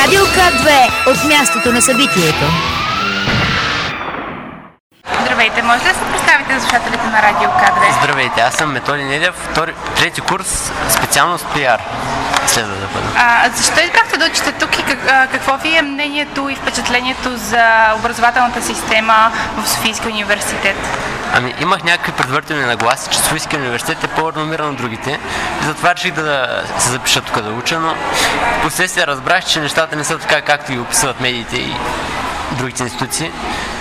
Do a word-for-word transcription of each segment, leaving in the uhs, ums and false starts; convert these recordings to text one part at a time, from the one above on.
Радио К две от мястото на събитието. Здравейте, може ли да се представите за слушателите на Радио К две? Здравейте, аз съм Методи Недев, втори, трети курс, специалност пиар. Следва да бъда. А, защо избрахте да учите тук и как, а, какво ви е мнението и впечатлението за образователната система в Софийския университет? Ами, имах някакви предварителни нагласи, че Софийския университет е по-реномиран от другите и затова реших да се запиша тук да уча, но впоследствие разбрах, че нещата не са така, както ги описват медиите и другите институции.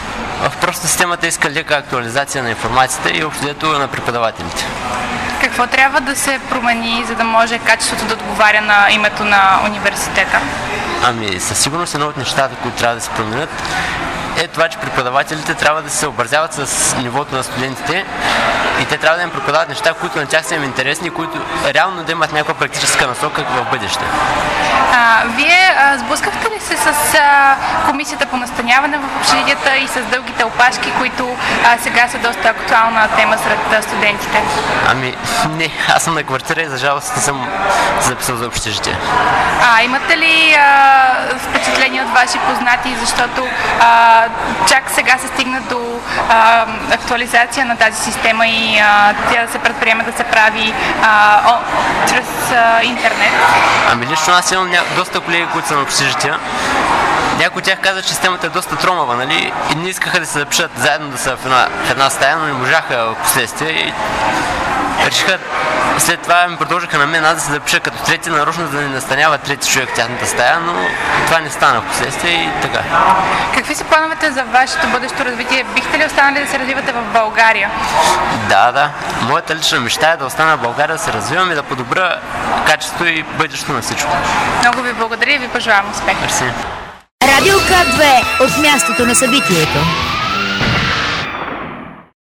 В просто системата иска лека актуализация на информацията и общото на преподавателите. Какво трябва да се промени, за да може качеството да отговаря на името на университета? Ами, със сигурност едно от нещата, които трябва да се променят, е това, че преподавателите трябва да се съобразяват с нивото на студентите и те трябва да им преподават неща, които на тях са им интересни, които реално да имат някаква практическа насока в бъдеще. А, вие а, сблъскахте ли се с а, комисията по настаняване в общежитията и с дългите опашки, които а, сега са доста актуална тема сред а, студентите? Ами, не, аз съм на квартира и за жалост не съм записал за общежитие. А, имате ли а, впечатление от ваши познати, защото а, чак сега се стигна до а, актуализация на тази система и а, тя да се предприеме да се прави а, о, чрез а, интернет? Ами лично аз имам ня... доста колеги, които са на общежития. Някои от тях казват, че системата е доста тромава, нали? И не искаха да се запишат заедно да са в една, в една стая, но не можаха в последствие и решиха. След това ми продължиха на мен аз да се запиша като трети, нарочно да не настанява трети човек в тяхната стая, но това не стана в последствие и така. Какви са плановете за вашето бъдещо развитие? Бихте ли останали да се развивате в България? Да, да. Моята лична мечта е да остана в България, да се развивам и да подобря качеството и бъдещето на всичко. Много ви благодаря и ви пожелавам успех. Мерси. Радио К две от мястото на събитието.